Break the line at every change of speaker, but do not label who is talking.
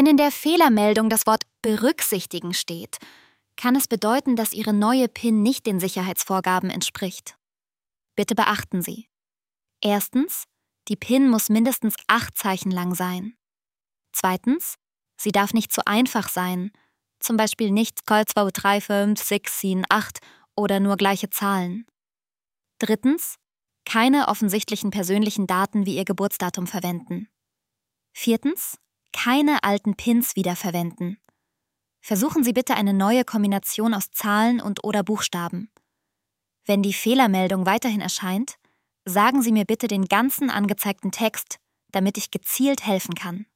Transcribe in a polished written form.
Wenn in der Fehlermeldung das Wort berücksichtigen steht, kann es bedeuten, dass Ihre neue PIN nicht den Sicherheitsvorgaben entspricht. Bitte beachten Sie: Erstens, die PIN muss mindestens 8 Zeichen lang sein. Zweitens, sie darf nicht zu einfach sein, zum Beispiel nicht 2, 3, 5, 6, 7, 8 oder nur gleiche Zahlen. Drittens, keine offensichtlichen persönlichen Daten wie Ihr Geburtsdatum verwenden. Viertens, keine alten PINs wiederverwenden. Versuchen Sie bitte eine neue Kombination aus Zahlen und/oder Buchstaben. Wenn die Fehlermeldung weiterhin erscheint, sagen Sie mir bitte den ganzen angezeigten Text, damit ich gezielt helfen kann.